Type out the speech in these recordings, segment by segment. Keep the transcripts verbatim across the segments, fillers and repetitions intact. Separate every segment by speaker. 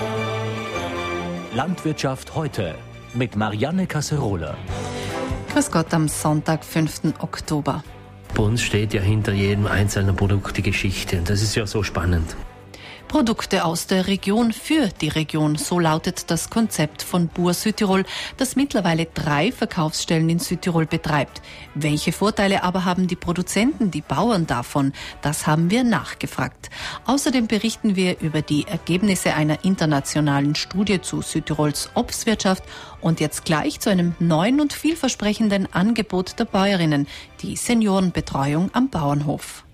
Speaker 1: Landwirtschaft heute mit Marianne Casserola.
Speaker 2: Grüß Gott am Sonntag, fünften Oktober.
Speaker 3: Bei uns steht ja hinter jedem einzelnen Produkt die Geschichte und das ist ja so spannend.
Speaker 2: Produkte aus der Region für die Region, so lautet das Konzept von Bur Südtirol, das mittlerweile drei Verkaufsstellen in Südtirol betreibt. Welche Vorteile aber haben die Produzenten, die Bauern davon? Das haben wir nachgefragt. Außerdem berichten wir über die Ergebnisse einer internationalen Studie zu Südtirols Obstwirtschaft und jetzt gleich zu einem neuen und vielversprechenden Angebot der Bäuerinnen, die Seniorenbetreuung am Bauernhof.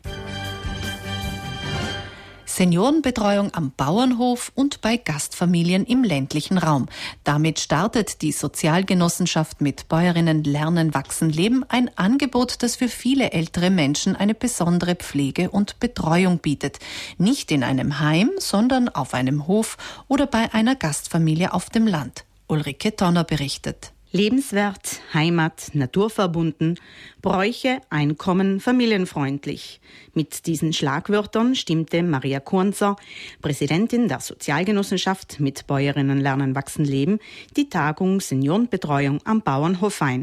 Speaker 2: Seniorenbetreuung am Bauernhof und bei Gastfamilien im ländlichen Raum. Damit startet die Sozialgenossenschaft mit Bäuerinnen Lernen, Wachsen, Leben ein Angebot, das für viele ältere Menschen eine besondere Pflege und Betreuung bietet. Nicht in einem Heim, sondern auf einem Hof oder bei einer Gastfamilie auf dem Land. Ulrike Tonner berichtet.
Speaker 4: Lebenswert, Heimat, naturverbunden, Bräuche, Einkommen, familienfreundlich. Mit diesen Schlagwörtern stimmte Maria Kurnzer, Präsidentin der Sozialgenossenschaft mit Bäuerinnen Lernen, Wachsen, Leben, die Tagung Seniorenbetreuung am Bauernhof ein.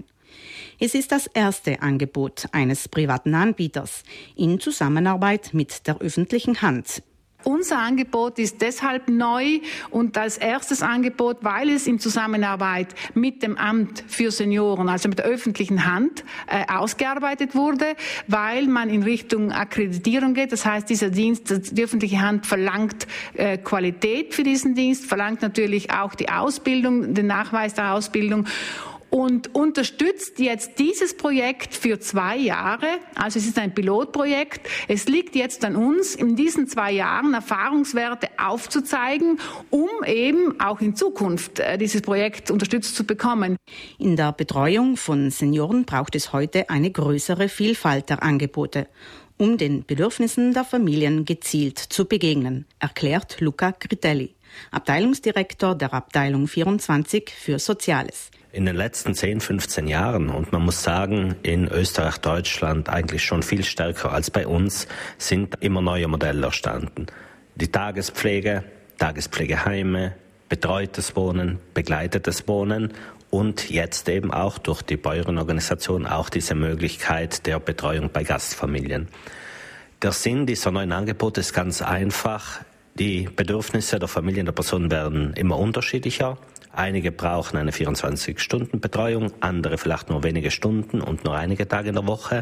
Speaker 4: Es ist das erste Angebot eines privaten Anbieters in Zusammenarbeit mit der öffentlichen Hand.
Speaker 5: Unser Angebot ist deshalb neu und als erstes Angebot, weil es in Zusammenarbeit mit dem Amt für Senioren, also mit der öffentlichen Hand, äh, ausgearbeitet wurde, weil man in Richtung Akkreditierung geht. Das heißt, dieser Dienst, die öffentliche Hand verlangt äh, Qualität für diesen Dienst, verlangt natürlich auch die Ausbildung, den Nachweis der Ausbildung. Und unterstützt jetzt dieses Projekt für zwei Jahre. Also es ist ein Pilotprojekt. Es liegt jetzt an uns, in diesen zwei Jahren Erfahrungswerte aufzuzeigen, um eben auch in Zukunft dieses Projekt unterstützt zu bekommen.
Speaker 4: In der Betreuung von Senioren braucht es heute eine größere Vielfalt der Angebote, um den Bedürfnissen der Familien gezielt zu begegnen, erklärt Luca Critelli, Abteilungsdirektor der Abteilung vierundzwanzig für Soziales.
Speaker 3: In den letzten zehn, fünfzehn Jahren, und man muss sagen, in Österreich, Deutschland eigentlich schon viel stärker als bei uns, sind immer neue Modelle entstanden. Die Tagespflege, Tagespflegeheime, betreutes Wohnen, begleitetes Wohnen und jetzt eben auch durch die Bäuerorganisation auch diese Möglichkeit der Betreuung bei Gastfamilien. Der Sinn dieser neuen Angebote ist ganz einfach. Die Bedürfnisse der Familien, der Personen werden immer unterschiedlicher. Einige brauchen eine vierundzwanzig-Stunden-Betreuung, andere vielleicht nur wenige Stunden und nur einige Tage in der Woche.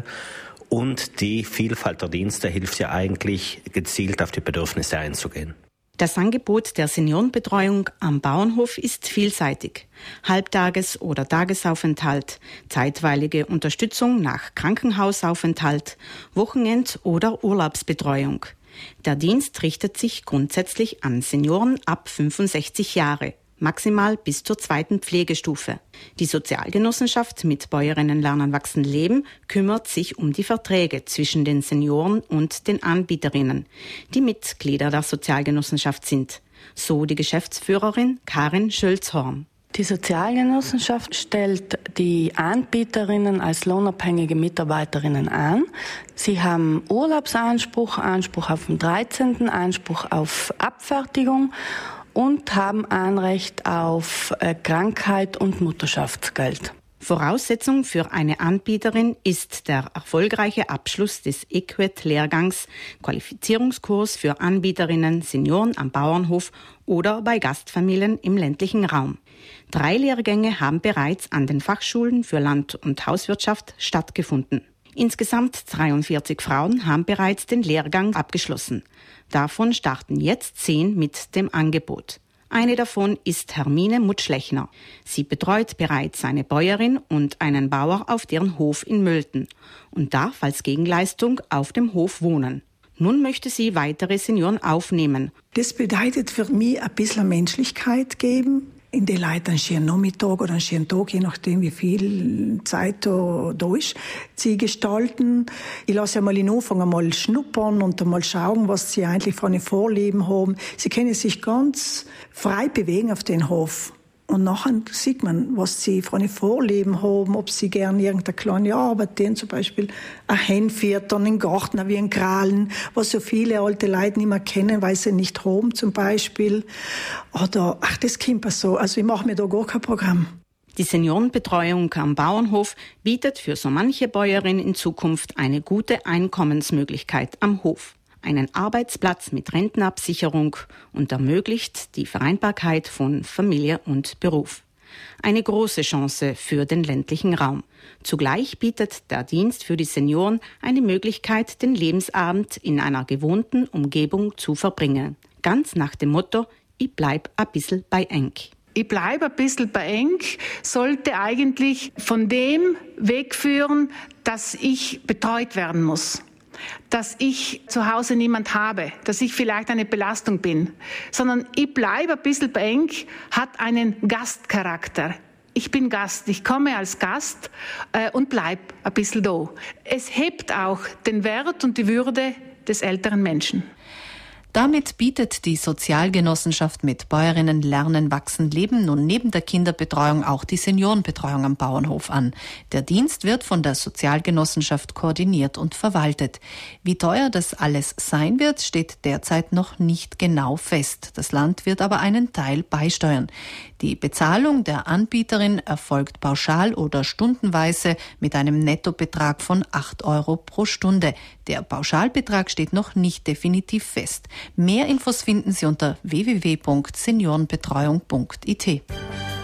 Speaker 3: Und die Vielfalt der Dienste hilft ja eigentlich, gezielt auf die Bedürfnisse einzugehen.
Speaker 4: Das Angebot der Seniorenbetreuung am Bauernhof ist vielseitig. Halbtages- oder Tagesaufenthalt, zeitweilige Unterstützung nach Krankenhausaufenthalt, Wochenend- oder Urlaubsbetreuung. Der Dienst richtet sich grundsätzlich an Senioren ab fünfundsechzig Jahre. Maximal bis zur zweiten Pflegestufe. Die Sozialgenossenschaft mit Bäuerinnen Lernen, Wachsen, Leben kümmert sich um die Verträge zwischen den Senioren und den Anbieterinnen, die Mitglieder der Sozialgenossenschaft sind. So die Geschäftsführerin Karin Schölzhorn.
Speaker 6: Die Sozialgenossenschaft stellt die Anbieterinnen als lohnabhängige Mitarbeiterinnen an. Sie haben Urlaubsanspruch, Anspruch auf den dreizehnten Anspruch auf Abfertigung und haben Anrecht auf äh, Krankheit und Mutterschaftsgeld.
Speaker 4: Voraussetzung für eine Anbieterin ist der erfolgreiche Abschluss des E Q U E T-Lehrgangs, Qualifizierungskurs für Anbieterinnen, Senioren am Bauernhof oder bei Gastfamilien im ländlichen Raum. Drei Lehrgänge haben bereits an den Fachschulen für Land- und Hauswirtschaft stattgefunden. Insgesamt dreiundvierzig Frauen haben bereits den Lehrgang abgeschlossen. Davon starten jetzt zehn mit dem Angebot. Eine davon ist Hermine Mutschlechner. Sie betreut bereits eine Bäuerin und einen Bauer auf deren Hof in Mölten und darf als Gegenleistung auf dem Hof wohnen. Nun möchte sie weitere Senioren aufnehmen.
Speaker 7: Das bedeutet für mich ein bisschen Menschlichkeit geben, in die Leute einen schönen Nachmittag oder einen schönen Tag, je nachdem wie viel Zeit da, da ist, sie gestalten. Ich lasse einmal in Anfang einmal schnuppern und einmal schauen, was sie eigentlich für eine Vorlieben haben. Sie können sich ganz frei bewegen auf den Hof. Und nachher sieht man, was sie für eine Vorlieben haben, ob sie gerne irgendeine kleine Arbeit tun, zum Beispiel ein Hänfiertern, einen Garten wie ein Krallen, was so viele alte Leute nicht mehr kennen, weil sie nicht haben zum Beispiel. Oder, ach, das kommt so. Also ich mache mir da gar kein Programm.
Speaker 4: Die Seniorenbetreuung am Bauernhof bietet für so manche Bäuerin in Zukunft eine gute Einkommensmöglichkeit am Hof. Einen Arbeitsplatz mit Rentenabsicherung und ermöglicht die Vereinbarkeit von Familie und Beruf. Eine große Chance für den ländlichen Raum. Zugleich bietet der Dienst für die Senioren eine Möglichkeit, den Lebensabend in einer gewohnten Umgebung zu verbringen. Ganz nach dem Motto, ich bleib a bissl bei eng.
Speaker 5: Ich bleibe ein bisschen bei eng, sollte eigentlich von dem wegführen, dass ich betreut werden muss. Dass ich zu Hause niemand habe, dass ich vielleicht eine Belastung bin, sondern ich bleibe ein bisschen bei eng, hat einen Gastcharakter. Ich bin Gast, ich komme als Gast äh, und bleib ein bisschen da. Es hebt auch den Wert und die Würde des älteren Menschen.
Speaker 2: Damit bietet die Sozialgenossenschaft mit Bäuerinnen Lernen, Wachsen, Leben nun neben der Kinderbetreuung auch die Seniorenbetreuung am Bauernhof an. Der Dienst wird von der Sozialgenossenschaft koordiniert und verwaltet. Wie teuer das alles sein wird, steht derzeit noch nicht genau fest. Das Land wird aber einen Teil beisteuern. Die Bezahlung der Anbieterin erfolgt pauschal oder stundenweise mit einem Nettobetrag von acht Euro pro Stunde. Der Pauschalbetrag steht noch nicht definitiv fest. Mehr Infos finden Sie unter w w w punkt seniorenbetreuung punkt i t.